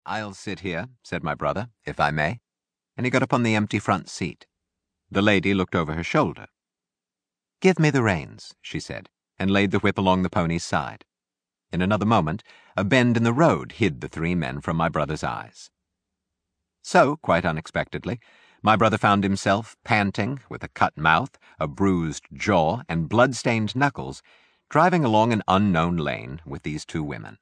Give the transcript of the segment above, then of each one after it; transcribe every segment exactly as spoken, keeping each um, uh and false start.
"I'll sit here," said my brother, "if I may," and he got up on the empty front seat. The lady looked over her shoulder. "Give me the reins," she said, and laid the whip along the pony's side. In another moment, a bend in the road hid the three men from my brother's eyes. So, quite unexpectedly, my brother found himself panting, with a cut mouth, a bruised jaw, and blood-stained knuckles, driving along an unknown lane with these two women.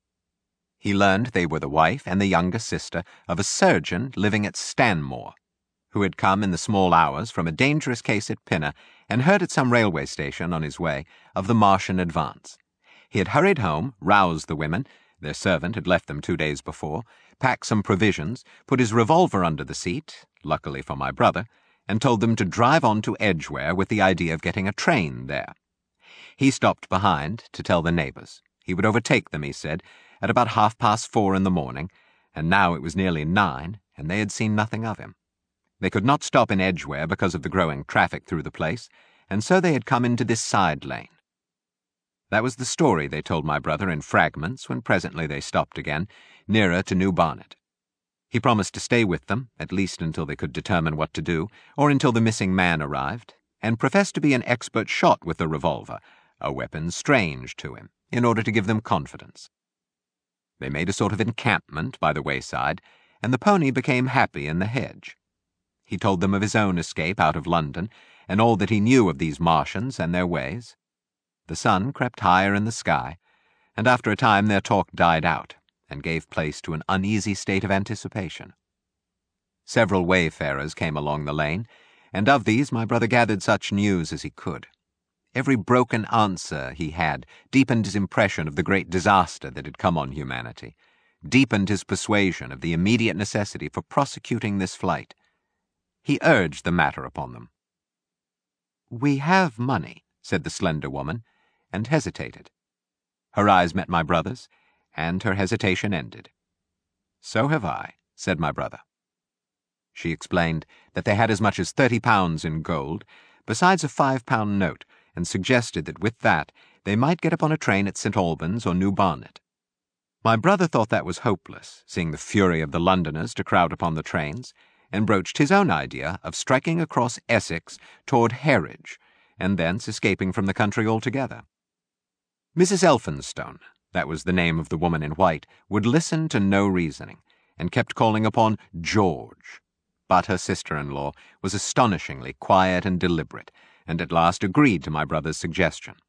He learned they were the wife and the younger sister of a surgeon living at Stanmore, who had come in the small hours from a dangerous case at Pinner and heard at some railway station on his way of the Martian advance. He had hurried home, roused the women, their servant had left them two days before, packed some provisions, put his revolver under the seat, luckily for my brother, and told them to drive on to Edgware with the idea of getting a train there. He stopped behind to tell the neighbours. He would overtake them, he said, at about half past four in the morning, and now it was nearly nine, and they had seen nothing of him. They could not stop in Edgware because of the growing traffic through the place, and so they had come into this side lane. That was the story they told my brother in fragments when presently they stopped again, nearer to New Barnet. He promised to stay with them, at least until they could determine what to do, or until the missing man arrived, and professed to be an expert shot with the revolver, a weapon strange to him, in order to give them confidence. They made a sort of encampment by the wayside, and the pony became happy in the hedge. He told them of his own escape out of London, and all that he knew of these Martians and their ways. The sun crept higher in the sky, and after a time their talk died out, and gave place to an uneasy state of anticipation. Several wayfarers came along the lane, and of these my brother gathered such news as he could. Every broken answer he had deepened his impression of the great disaster that had come on humanity, deepened his persuasion of the immediate necessity for prosecuting this flight. He urged the matter upon them. "We have money," said the slender woman, and hesitated. Her eyes met my brother's, and her hesitation ended. "So have I," said my brother. She explained that they had as much as thirty pounds in gold, besides a five-pound note, and suggested that with that they might get upon a train at Saint Albans or New Barnet. My brother thought that was hopeless, seeing the fury of the Londoners to crowd upon the trains, and broached his own idea of striking across Essex toward Harwich, and thence escaping from the country altogether. Missus Elphinstone, that was the name of the woman in white, would listen to no reasoning, and kept calling upon George. But her sister-in-law was astonishingly quiet and deliberate, and at last agreed to my brother's suggestion.